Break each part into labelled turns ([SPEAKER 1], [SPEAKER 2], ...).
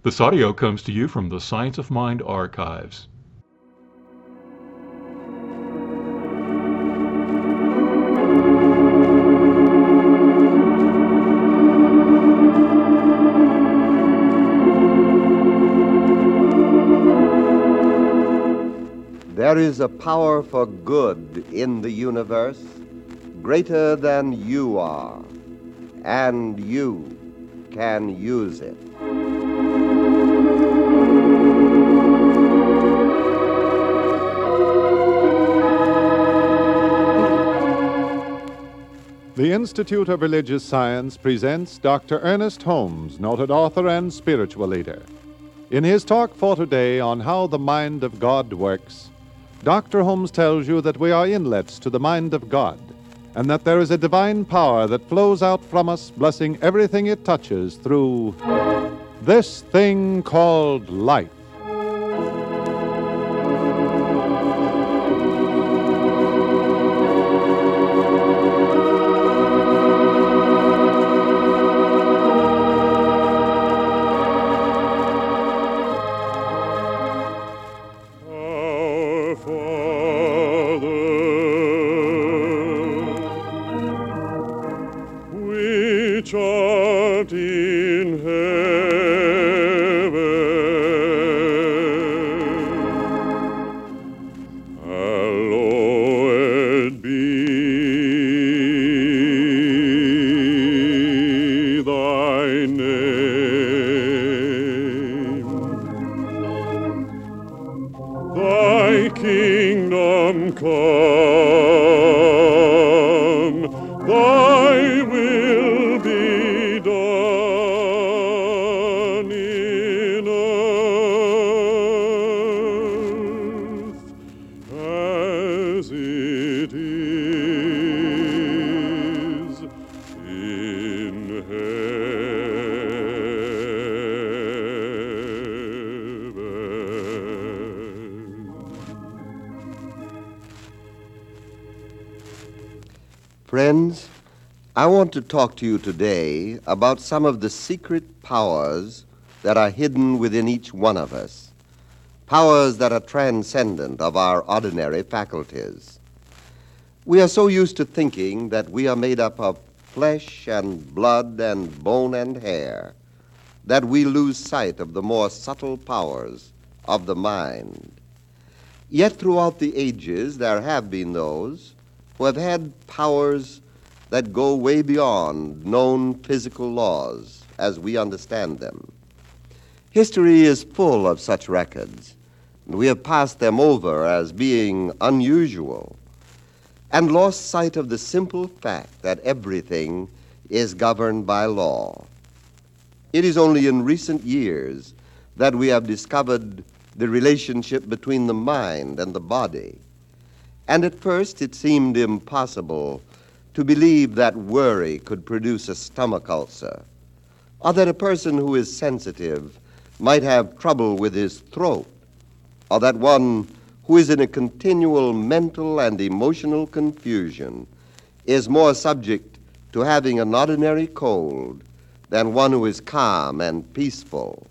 [SPEAKER 1] This audio comes to you from the Science of Mind archives.
[SPEAKER 2] There is a power for good in the universe greater than you are, and you can use it.
[SPEAKER 3] The Institute of Religious Science presents Dr. Ernest Holmes, noted author and spiritual leader. In his talk for today on how the mind of God works, Dr. Holmes tells you that we are inlets to the mind of God, and that there is a divine power that flows out from us, blessing everything it touches through this thing called life.
[SPEAKER 4] Which art in heaven, hallowed be thy name. Thy kingdom come, thy will be done in earth as it is in heaven.
[SPEAKER 2] Friends, I want to talk to you today about some of the secret powers that are hidden within each one of us, powers that are transcendent of our ordinary faculties. We are so used to thinking that we are made up of flesh and blood and bone and hair that we lose sight of the more subtle powers of the mind. Yet throughout the ages there have been those who have had powers that go way beyond known physical laws as we understand them. History is full of such records, and we have passed them over as being unusual and lost sight of the simple fact that everything is governed by law. It is only in recent years that we have discovered the relationship between the mind and the body. And at first it seemed impossible to believe that worry could produce a stomach ulcer, or that a person who is sensitive might have trouble with his throat, or that one who is in a continual mental and emotional confusion is more subject to having an ordinary cold than one who is calm and peaceful.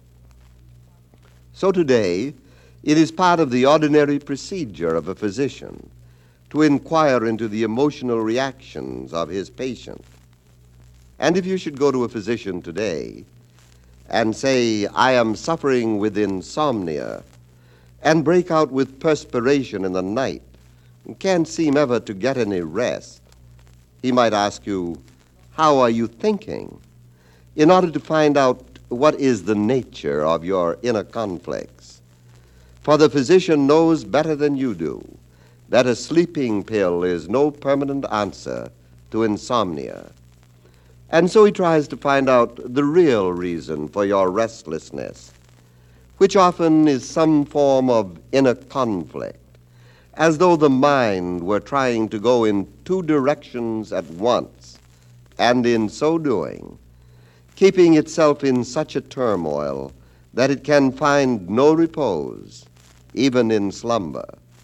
[SPEAKER 2] So today, it is part of the ordinary procedure of a physician to inquire into the emotional reactions of his patient. And if you should go to a physician today and say, I am suffering with insomnia, and break out with perspiration in the night, and can't seem ever to get any rest, he might ask you, how are you thinking? In order to find out what is the nature of your inner conflicts. For the physician knows better than you do that a sleeping pill is no permanent answer to insomnia. And so he tries to find out the real reason for your restlessness, which often is some form of inner conflict, as though the mind were trying to go in two directions at once, and in so doing, keeping itself in such a turmoil that it can find no repose, even in slumber.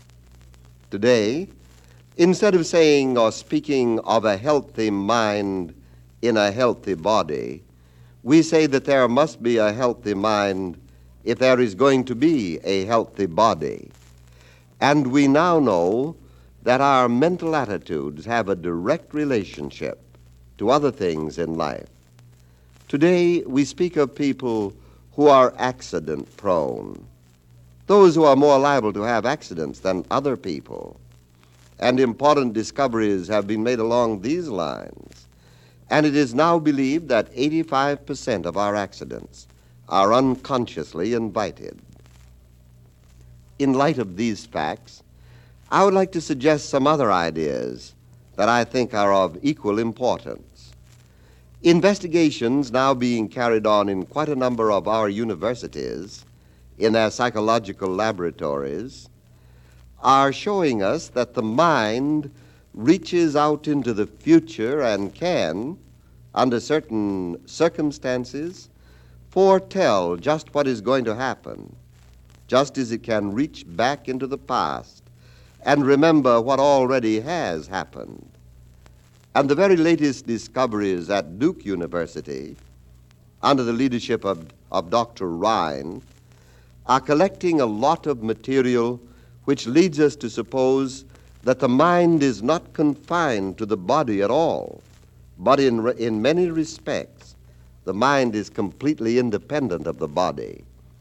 [SPEAKER 2] Today, instead of saying or speaking of a healthy mind in a healthy body, We say that there must be a healthy mind if there is going to be a healthy body. And we now know that our mental attitudes have a direct relationship to other things in life. Today, we speak of people who are accident prone, those who are more liable to have accidents than other people. And important discoveries have been made along these lines. And it is now believed that 85% of our accidents are unconsciously invited. In light of these facts, I would like to suggest some other ideas that I think are of equal importance. Investigations now being carried on in quite a number of our universities in their psychological laboratories are showing us that the mind reaches out into the future and can, under certain circumstances, foretell just what is going to happen, just as it can reach back into the past and remember what already has happened. And the very latest discoveries at Duke University, under the leadership of Dr. Rhine, are collecting a lot of material which leads us to suppose that the mind is not confined to the body at all, but in many respects, the mind is completely independent of the body.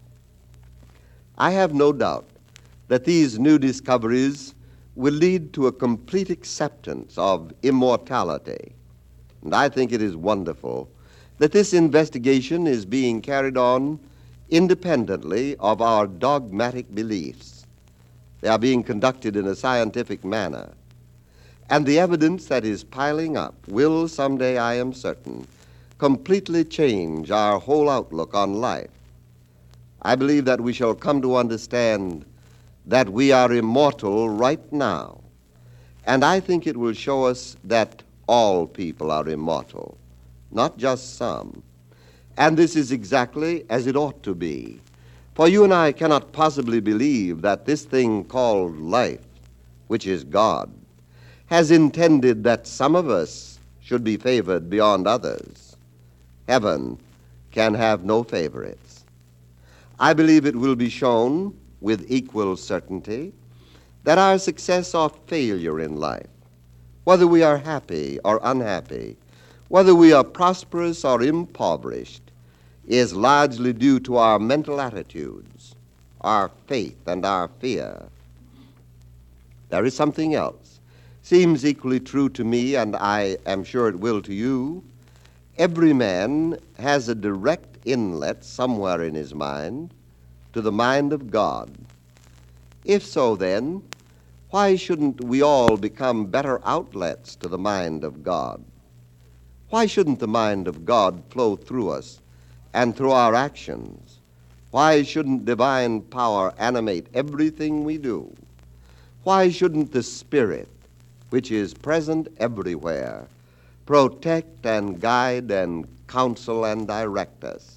[SPEAKER 2] I have no doubt that these new discoveries will lead to a complete acceptance of immortality. And I think it is wonderful that this investigation is being carried on independently of our dogmatic beliefs. They are being conducted in a scientific manner. And the evidence that is piling up will someday, I am certain, completely change our whole outlook on life. I believe that we shall come to understand that we are immortal right now. And I think it will show us that all people are immortal, not just some. And this is exactly as it ought to be. For you and I cannot possibly believe that this thing called life, which is God, has intended that some of us should be favored beyond others. Heaven can have no favorites. I believe it will be shown with equal certainty that our success or failure in life, whether we are happy or unhappy, whether we are prosperous or impoverished, is largely due to our mental attitudes, our faith, and our fear. There is something else. Seems equally true to me, and I am sure it will to you. Every man has a direct inlet somewhere in his mind to the mind of God. If so, then, why shouldn't we all become better outlets to the mind of God? Why shouldn't the mind of God flow through us and through our actions? Why shouldn't divine power animate everything we do? Why shouldn't the Spirit, which is present everywhere, protect and guide and counsel and direct us?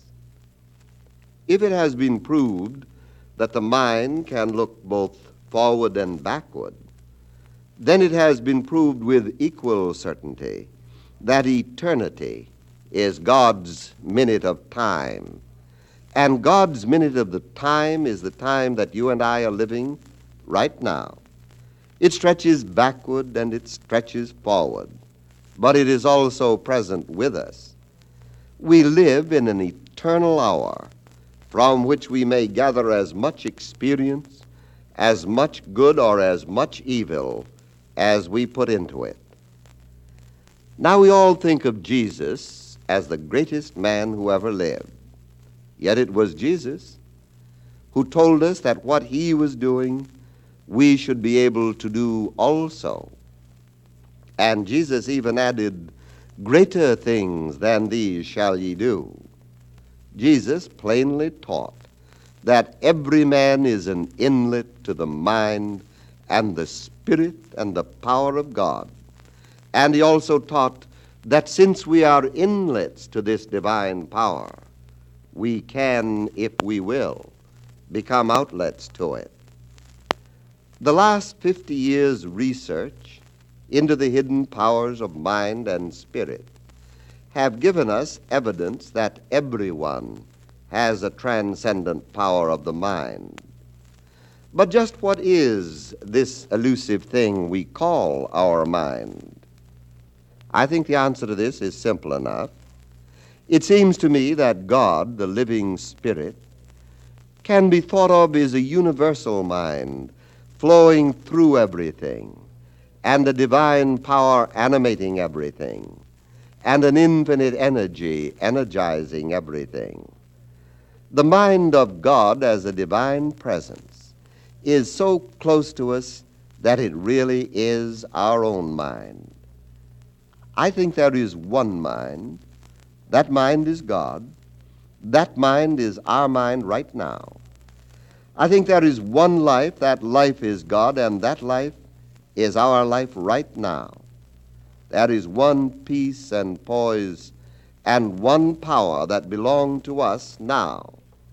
[SPEAKER 2] If it has been proved that the mind can look both forward and backward, then it has been proved with equal certainty that eternity is God's minute of time. And God's minute of the time is the time that you and I are living right now. It stretches backward and it stretches forward, but it is also present with us. We live in an eternal hour from which we may gather as much experience, as much good or as much evil as we put into it. Now we all think of Jesus as the greatest man who ever lived. Yet it was Jesus who told us that what he was doing, we should be able to do also. And Jesus even added, "Greater things than these shall ye do." Jesus plainly taught that every man is an inlet to the mind and the spirit and the power of God. And he also taught that since we are inlets to this divine power, we can, if we will, become outlets to it. The last 50 years' research into the hidden powers of mind and spirit have given us evidence that everyone has a transcendent power of the mind. But just what is this elusive thing we call our mind? I think the answer to this is simple enough. It seems to me that God, the living Spirit, can be thought of as a universal mind flowing through everything, and a divine power animating everything, and an infinite energy energizing everything. The mind of God as a divine presence is so close to us that it really is our own mind. I think there is one mind. That mind is God. That mind is our mind right now. I think there is one life. That life is God, and that life is our life right now. There is one peace and poise and one power that belong to us now.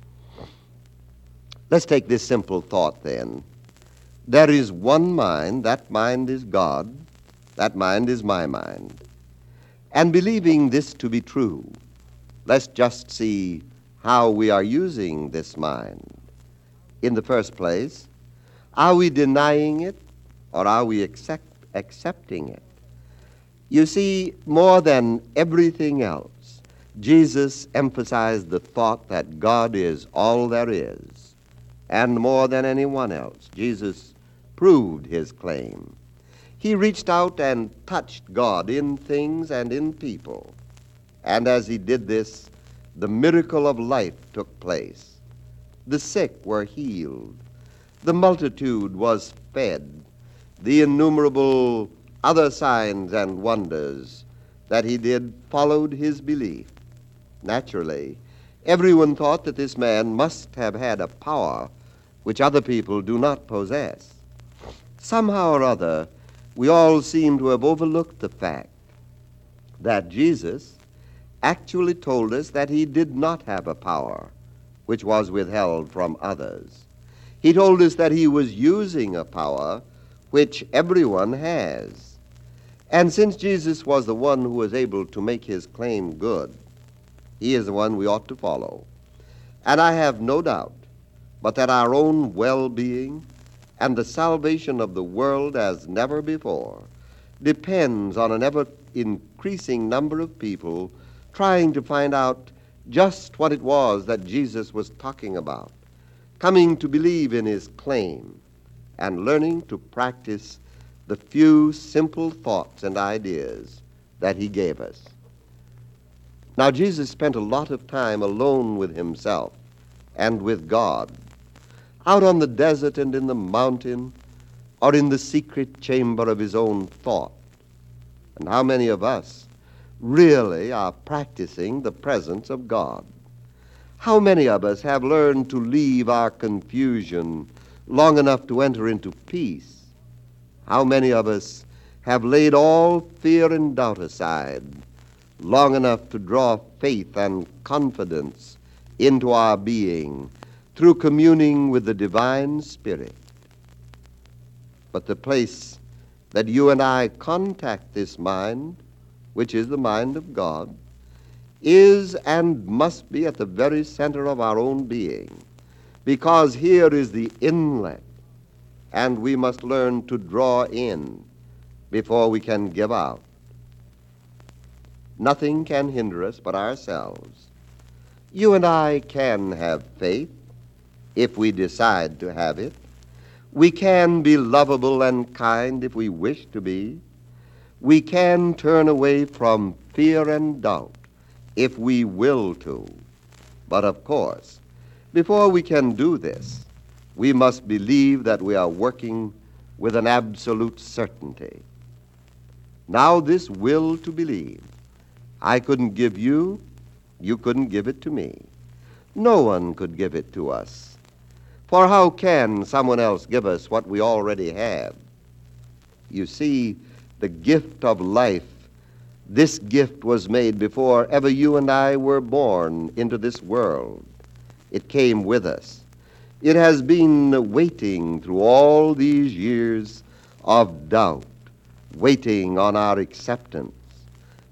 [SPEAKER 2] Let's take this simple thought then. There is one mind. That mind is God. That mind is my mind. And believing this to be true, let's just see how we are using this mind. In the first place, are we denying it or are we accepting it? You see, more than everything else, Jesus emphasized the thought that God is all there is. And more than anyone else, Jesus proved his claim. He reached out and touched God in things and in people. And as he did this, the miracle of life took place. The sick were healed. The multitude was fed. The innumerable other signs and wonders that he did followed his belief. Naturally, everyone thought that this man must have had a power which other people do not possess. Somehow or other, we all seem to have overlooked the fact that Jesus actually told us that he did not have a power which was withheld from others. He told us that he was using a power which everyone has. And since Jesus was the one who was able to make his claim good, he is the one we ought to follow. And I have no doubt but that our own well-being and the salvation of the world as never before depends on an ever-increasing number of people trying to find out just what it was that Jesus was talking about, coming to believe in his claim, and learning to practice the few simple thoughts and ideas that he gave us. Now, Jesus spent a lot of time alone with himself and with God, out on the desert and in the mountain, or in the secret chamber of his own thought. And how many of us really are practicing the presence of God? How many of us have learned to leave our confusion long enough to enter into peace? How many of us have laid all fear and doubt aside long enough to draw faith and confidence into our being through communing with the divine Spirit? But the place that you and I contact this mind, which is the mind of God, is and must be at the very center of our own being, because here is the inlet, and we must learn to draw in before we can give out. Nothing can hinder us but ourselves. You and I can have faith if we decide to have it. We can be lovable and kind if we wish to be. We can turn away from fear and doubt if we will to. But of course, before we can do this, we must believe that we are working with an absolute certainty. Now, this will to believe, I couldn't give you, you couldn't give it to me. No one could give it to us. For how can someone else give us what we already have? You see, the gift of life, this gift was made before ever you and I were born into this world. It came with us. It has been waiting through all these years of doubt, waiting on our acceptance.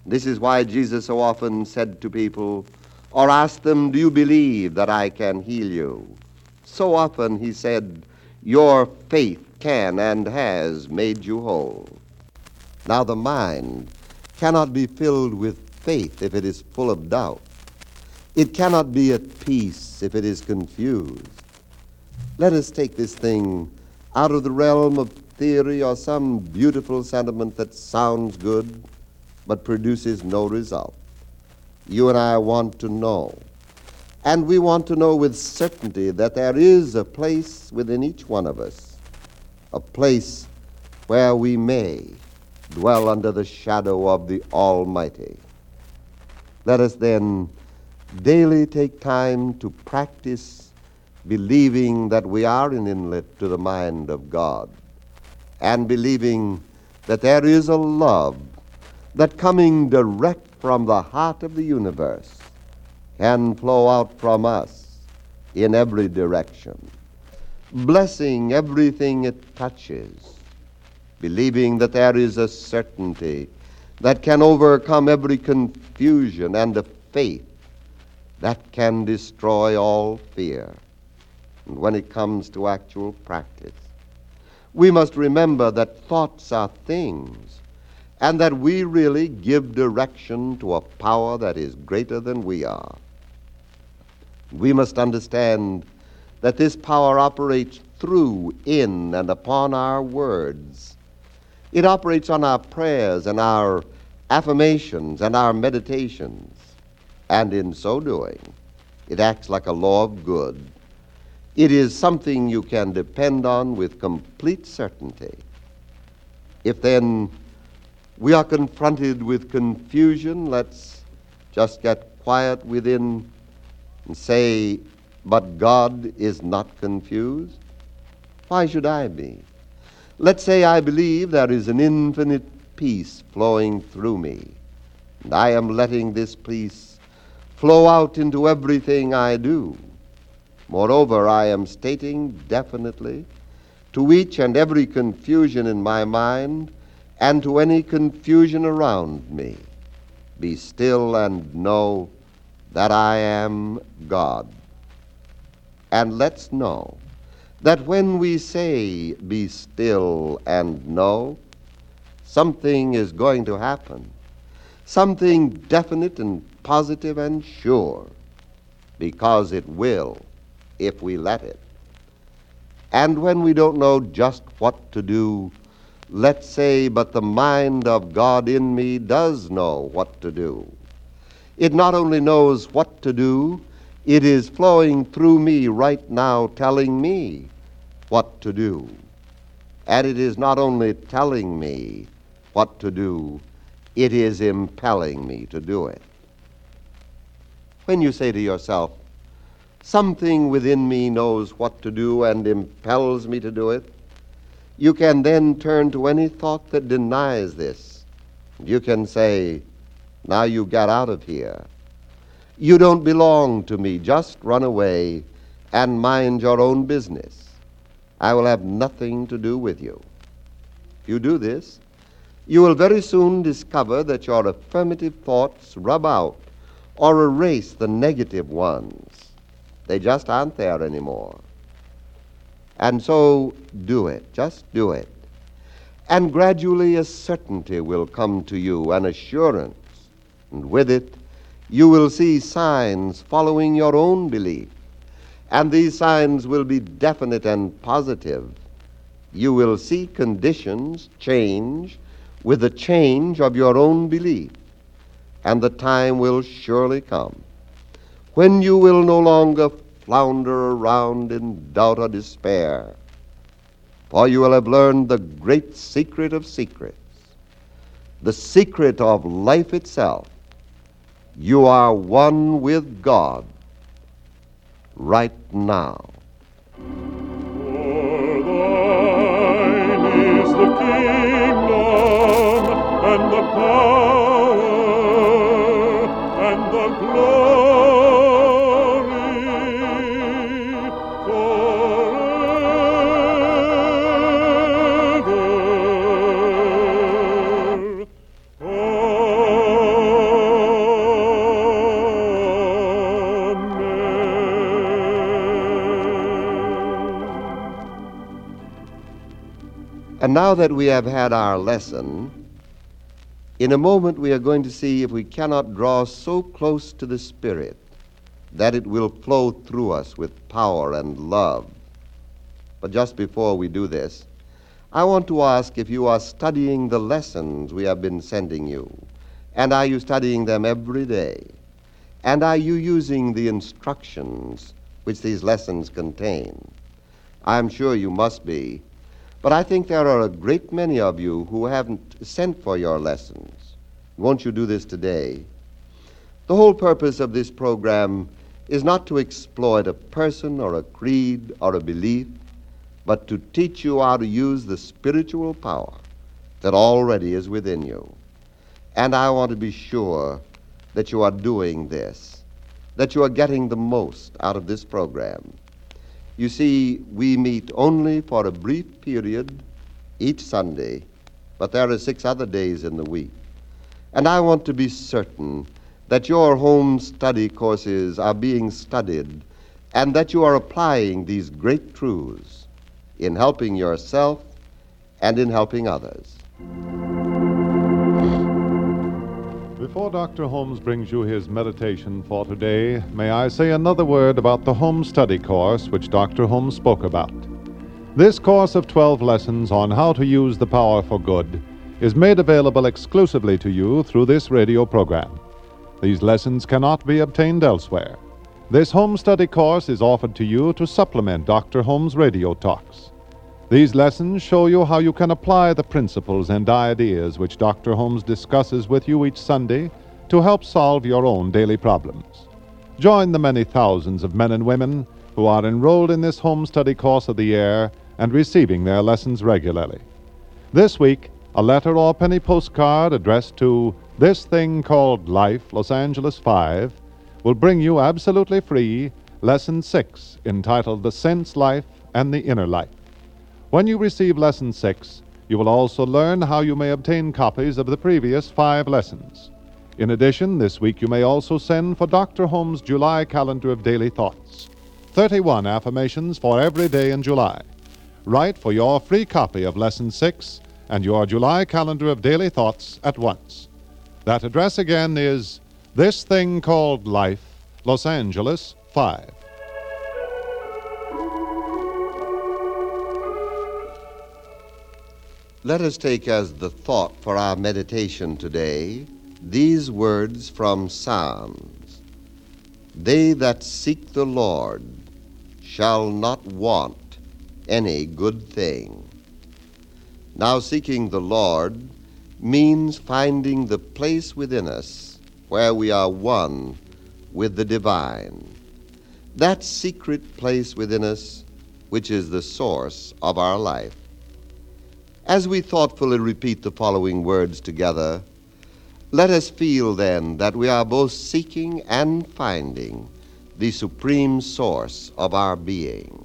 [SPEAKER 2] This is why Jesus so often said to people, or asked them, "Do you believe that I can heal you?" So often he said, "Your faith can and has made you whole." Now the mind cannot be filled with faith if it is full of doubt. It cannot be at peace if it is confused. Let us take this thing out of the realm of theory or some beautiful sentiment that sounds good but produces no result. You and I want to know, and we want to know with certainty that there is a place within each one of us, a place where we may dwell under the shadow of the Almighty. Let us then daily take time to practice believing that we are an inlet to the mind of God, and believing that there is a love that, coming direct from the heart of the universe, can flow out from us in every direction, blessing everything it touches, believing that there is a certainty that can overcome every confusion and a faith that can destroy all fear. And when it comes to actual practice, we must remember that thoughts are things, and that we really give direction to a power that is greater than we are. We must understand that this power operates through, in, and upon our words. It operates on our prayers and our affirmations and our meditations. And in so doing, it acts like a law of good. It is something you can depend on with complete certainty. If then we are confronted with confusion, let's just get quiet within and say, "But God is not confused. Why should I be?" Let's say I believe there is an infinite peace flowing through me, and I am letting this peace flow out into everything I do. Moreover, I am stating definitely to each and every confusion in my mind and to any confusion around me, "Be still and know that I am God." And let's know that when we say, "Be still and know," something is going to happen, something definite and positive and sure, because it will if we let it. And when we don't know just what to do, let's say, "But the mind of God in me does know what to do." It not only knows what to do, it is flowing through me right now, telling me what to do. And it is not only telling me what to do, it is impelling me to do it. When you say to yourself, "Something within me knows what to do and impels me to do it," you can then turn to any thought that denies this. You can say, "Now you get out of here. You don't belong to me. Just run away and mind your own business. I will have nothing to do with you." If you do this, you will very soon discover that your affirmative thoughts rub out or erase the negative ones. They just aren't there anymore. And so do it. Just do it. And gradually a certainty will come to you, an assurance. And with it, you will see signs following your own belief. And these signs will be definite and positive. You will see conditions change with the change of your own belief. And the time will surely come when you will no longer flounder around in doubt or despair, for you will have learned the great secret of secrets, the secret of life itself. You are one with God right now.
[SPEAKER 4] For thine is the kingdom and the power and the glory forever.
[SPEAKER 2] And now that we have had our lesson, in a moment we are going to see if we cannot draw so close to the Spirit that it will flow through us with power and love. But just before we do this, I want to ask if you are studying the lessons we have been sending you. And are you studying them every day? And are you using the instructions which these lessons contain? I'm sure you must be. But I think there are a great many of you who haven't sent for your lessons. Won't you do this today? The whole purpose of this program is not to exploit a person or a creed or a belief, but to teach you how to use the spiritual power that already is within you. And I want to be sure that you are doing this, that you are getting the most out of this program. You see, we meet only for a brief period each Sunday, but there are 6 other days in the week. And I want to be certain that your home study courses are being studied and that you are applying these great truths in helping yourself and in helping others.
[SPEAKER 3] Before Dr. Holmes brings you his meditation for today, may I say another word about the home study course which Dr. Holmes spoke about. This course of 12 lessons on how to use the power for good is made available exclusively to you through this radio program. These lessons cannot be obtained elsewhere. This home study course is offered to you to supplement Dr. Holmes' radio talks. These lessons show you how you can apply the principles and ideas which Dr. Holmes discusses with you each Sunday to help solve your own daily problems. Join the many thousands of men and women who are enrolled in this home study course of the air and receiving their lessons regularly. This week, a letter or penny postcard addressed to This Thing Called Life, Los Angeles 5, will bring you absolutely free Lesson 6, entitled The Sense Life and the Inner Life. When you receive Lesson 6, you will also learn how you may obtain copies of the previous 5 lessons. In addition, this week you may also send for Dr. Holmes' July calendar of daily thoughts. 31 affirmations for every day in July. Write for your free copy of Lesson 6 and your July calendar of daily thoughts at once. That address again is This Thing Called Life, Los Angeles 5.
[SPEAKER 2] Let us take as the thought for our meditation today these words from Psalms. They that seek the Lord shall not want any good thing. Now, seeking the Lord means finding the place within us where we are one with the divine, that secret place within us which is the source of our life. As we thoughtfully repeat the following words together, let us feel then that we are both seeking and finding the supreme source of our being.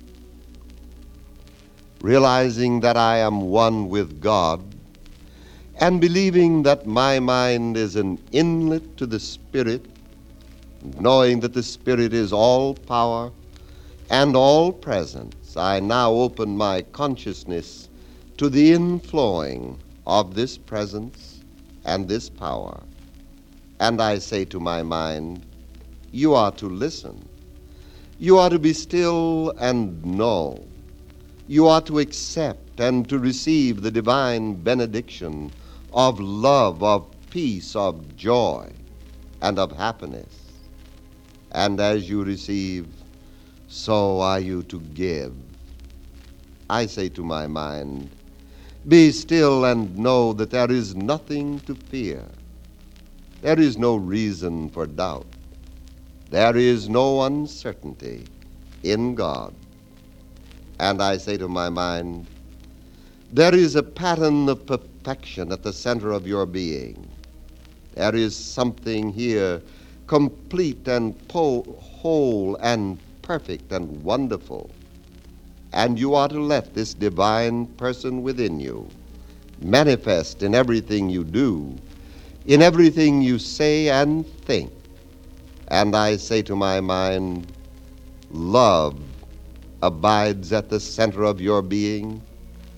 [SPEAKER 2] Realizing that I am one with God, and believing that my mind is an inlet to the Spirit, knowing that the Spirit is all power and all presence, I now open my consciousness to the inflowing of this presence and this power. And I say to my mind, you are to listen. You are to be still and know. You are to accept and to receive the divine benediction of love, of peace, of joy, and of happiness. And as you receive, so are you to give. I say to my mind, be still and know that there is nothing to fear. There is no reason for doubt. There is no uncertainty in God. And I say to my mind, there is a pattern of perfection at the center of your being. There is something here complete and whole and perfect and wonderful. And you are to let this divine person within you manifest in everything you do, in everything you say and think. And I say to my mind, love abides at the center of your being.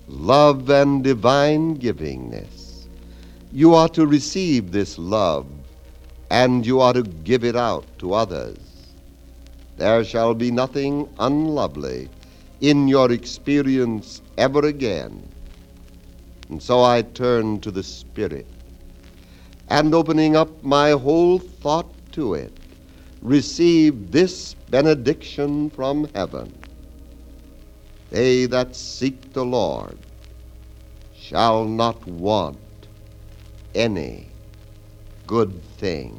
[SPEAKER 2] love and divine givingness. You are to receive this love, and you are to give it out to others. There shall be nothing unlovely in your experience ever again. And so I turn to the Spirit, and opening up my whole thought to it, receive this benediction from heaven. They that seek the Lord shall not want any good thing.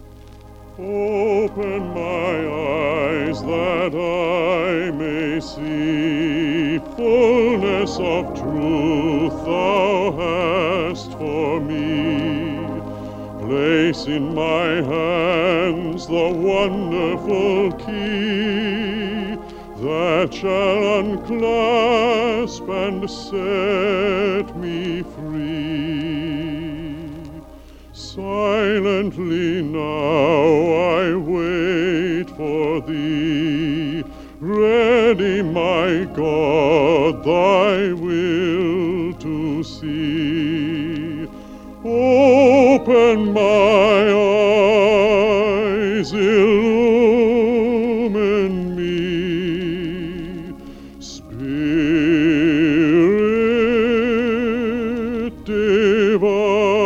[SPEAKER 4] Open my eyes that I may see fullness of truth thou hast for me. Place in my hands the wonderful key that shall unclasp and set me free. Silently now I wait for thee, ready, my God, thy will to see. Open my eyes, illumine me, Spirit divine.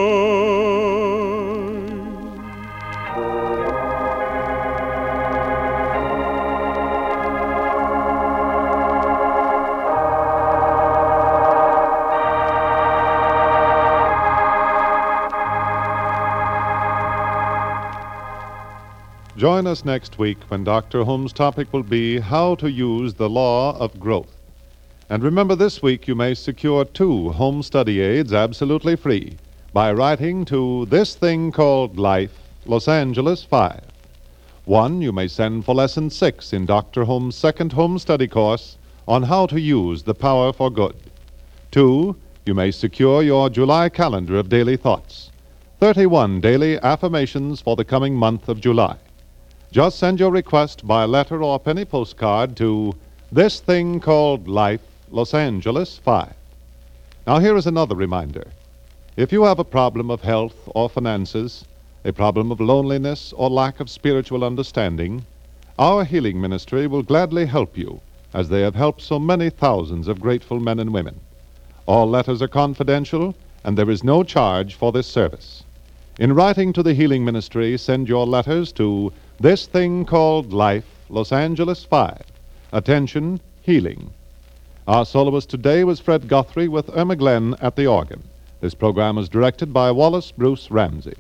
[SPEAKER 3] Join us next week when Dr. Holmes' topic will be How to Use the Law of Growth. And remember, this week you may secure 2 home study aids absolutely free by writing to This Thing Called Life, Los Angeles 5. 1 you may send for Lesson 6 in Dr. Holmes' second home study course on how to use the power for good. 2 you may secure your July calendar of daily thoughts, 31 daily affirmations for the coming month of July. Just send your request by letter or penny postcard to This Thing Called Life, Los Angeles 5. Now here is another reminder. If you have a problem of health or finances, a problem of loneliness or lack of spiritual understanding, our healing ministry will gladly help you, as they have helped so many thousands of grateful men and women. All letters are confidential, and there is no charge for this service. In writing to the healing ministry, send your letters to This Thing Called Life, Los Angeles 5. Attention, healing. Our soloist today was Fred Guthrie with Irma Glenn at the organ. This program was directed by Wallace Bruce Ramsey.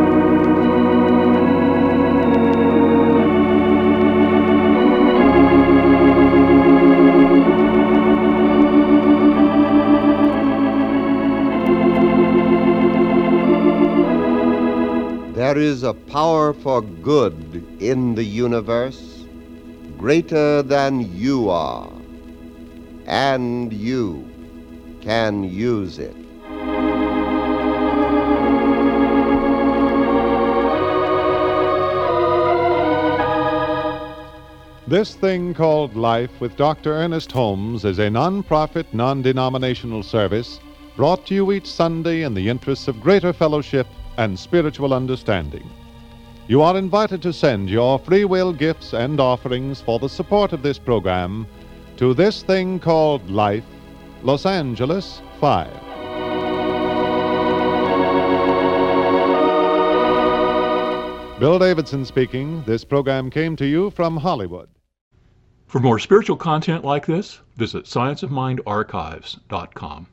[SPEAKER 2] There is a power for good in the universe greater than you are, and you can use it.
[SPEAKER 3] This Thing Called Life with Dr. Ernest Holmes is a non-profit, non-denominational service brought to you each Sunday in the interests of greater fellowship and spiritual understanding. You are invited to send your free will gifts and offerings for the support of this program to This Thing Called Life, Los Angeles 5. Bill Davidson speaking. This program came to you from Hollywood.
[SPEAKER 1] For more spiritual content like this, visit scienceofmindarchives.com.